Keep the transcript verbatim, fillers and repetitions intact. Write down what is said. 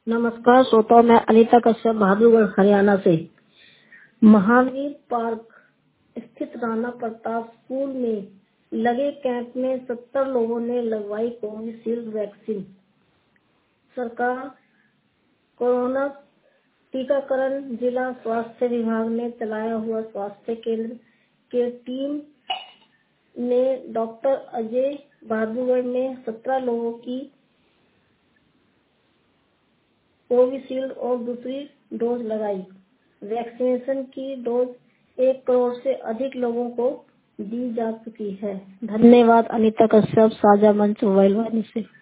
नमस्कार श्रोताओं, मैं अनीता कश्यप बहादुरगढ़ हरियाणा से। महावीर पार्क स्थित राणा प्रताप स्कूल में लगे कैंप में सत्तर लोगों ने लगवाई कोविशील्ड वैक्सीन। सरकार कोरोना टीकाकरण जिला स्वास्थ्य विभाग ने चलाया हुआ स्वास्थ्य केंद्र के टीम ने डॉक्टर अजय बहादुरगढ़ में सत्रह लोगों की कोविशील्ड और दूसरी डोज लगाई। वैक्सीनेशन की डोज एक करोड़ से अधिक लोगों को दी जा चुकी है। धन्यवाद। अनीता कश्यप, साझा मंच, मोबाइल वाणी से।